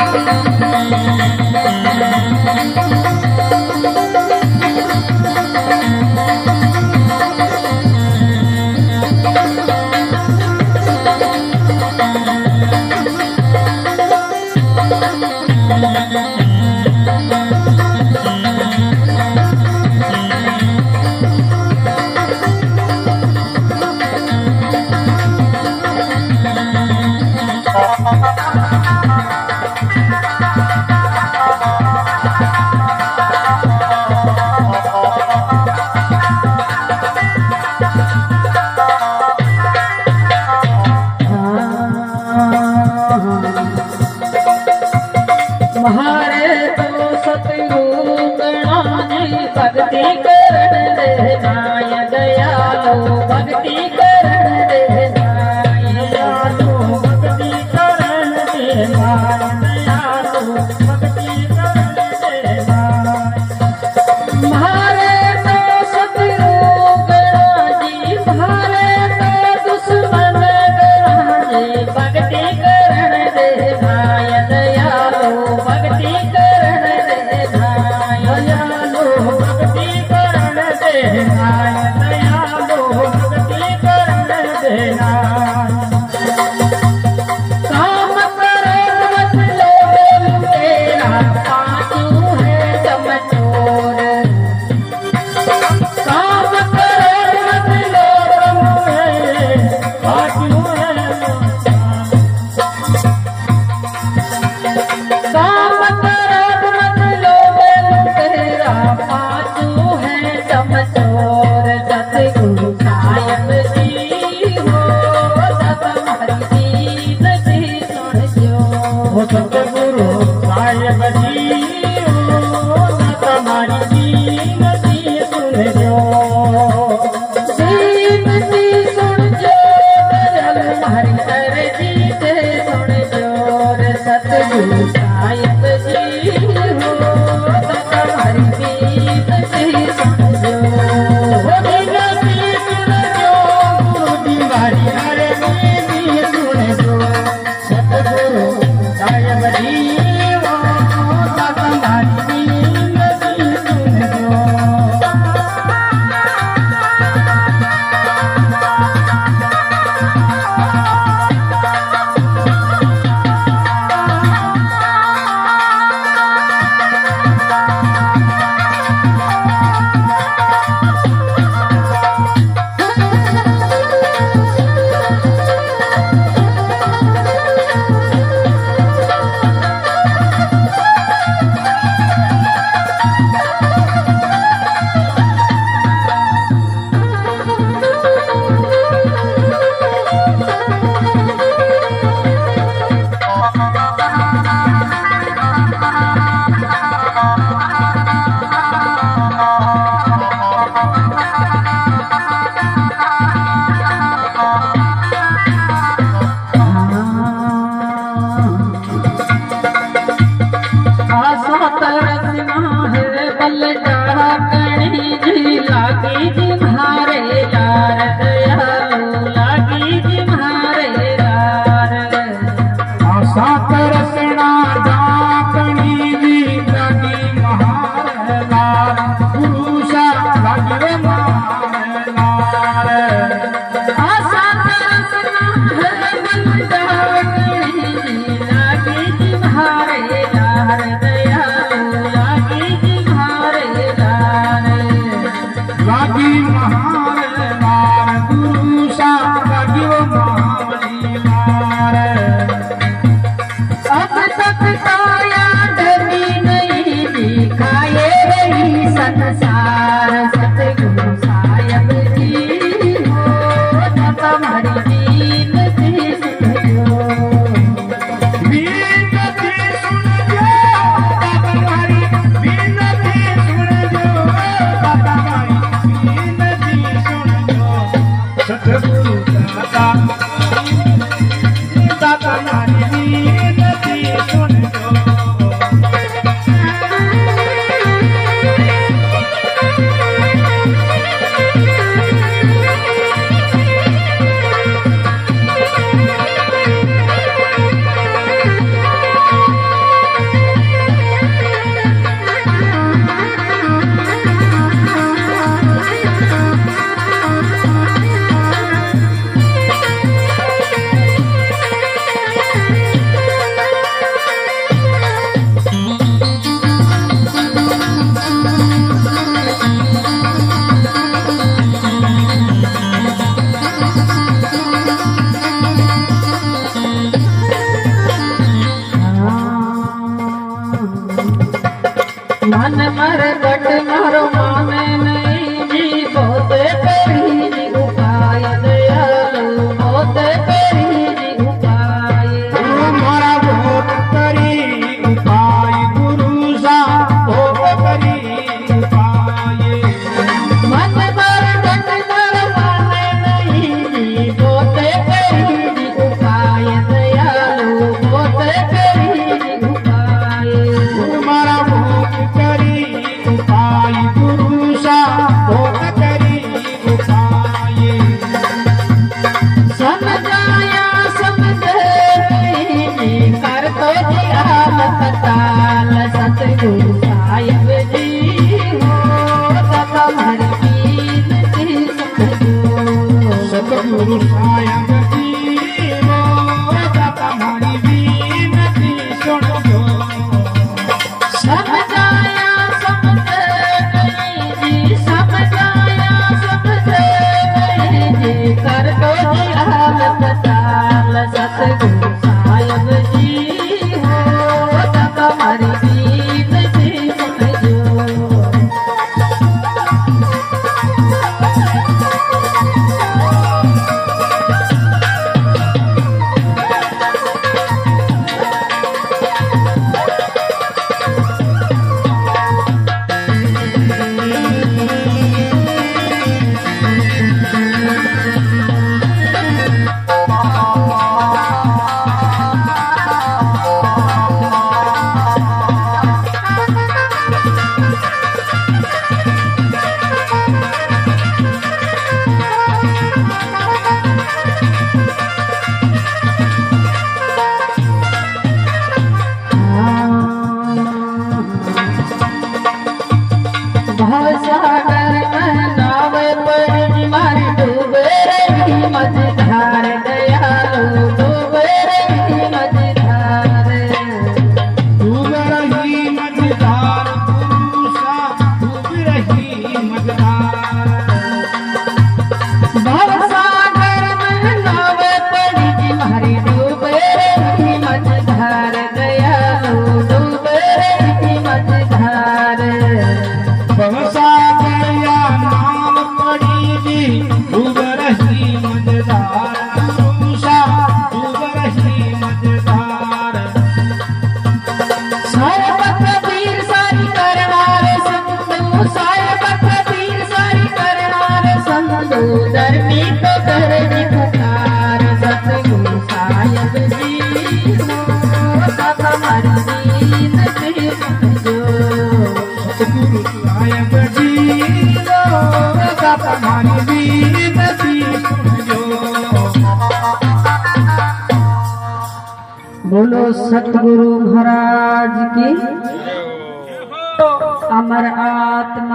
भक्ति करण दे नाय दयालो भक्ति करण दे नाय दयालो भक्ति करण दे नाय दयालो भक्ति करण दे नाय मारे तो शत्रु गणाजी मारे तो दुश्मन गणाजी भक्ति करण दे नाय दयालो भक्ति करण दे नाय दयालो दयालो भक्ति करण देना काम करो मत लोग तेरा पाछू है चमचोर काम करो मत लोग पाछू है काम करो मत लोग तेरा पाछू है चमचोर सतगुरु साहिब जी हो सत हरि दीन जी सुन जो सतगुरु साहिब जी हो सत हरि दीन जी सुन जो दीन जी सुन जो दयाल हरि अर्जी से सुन जो सतगुरु साहिब जी हो सत हरि दीन जी सुन जो लागी जी मारे यार दयालो लागी जी मारे यार आशा तरसना जाकणी जी लागी महार लार पुरुषा लागी महार लार आशा तरसना जाकणी जी लागी जी मारे यार दयालो लागी जी मारे यार लागी महार लार पुरुषा लागी महारी लार अब तक काया ढली नहीं दिखाए रही संसार सतगुरु साहिब जी हो सत हरि दीन जी सुन सतगुरु दाता दाता हरि दीन जी सुन मन मर कट मारो माने नहीं जी बहुत करी जी उपाय दयालु बहुत करी जी उपाय मारा बहुत करी उपाय गुरु सा बहुत करी उपाय मन मर कट मारो माने नहीं जी बहुत करी जी उपाय दयालु बहुत करी जी उपाय मारा बहुत करी उपाय गुरु सा बहुत करी उपाय समझाया समझे नहीं कर तो जी हालत ताल सतगुरु साहिब जी हो तुम्हारी बीनती समझो सतगुरु साहिब जी हो तुम्हारी बीनती सुनो समझाया समझे नहीं जी समझाया समझे नहीं जी कर तो जी हालत ताल सतगुरु साहिब जी हो तुम्हारी बीनती समझो भवसागर में नाव पर जी मारी डूबे रही मझधार दयालु डूबे रही मझधार डूब रही मझधार गुरु सा डूब रही मझधार भवसागर में नाव पर जी मारी डूबे रही मझधार दयालु डूबे रही मझधार बहसा गया नाम पड़ी जी डूब रही मझधार गुरु सा डूब रही मझधार साहिब कबीर सारी करनार संतु साहिब कबीर सारी करनार संतु धर्मी तो धरनी पुकार सतगुरु साहिब जी हो तुम्हारी बीनती समझो सतगुरु साहिब जी हो तुम्हारी बीनती सुनो बोलो सतगुरु महाराज की अमर आत्मा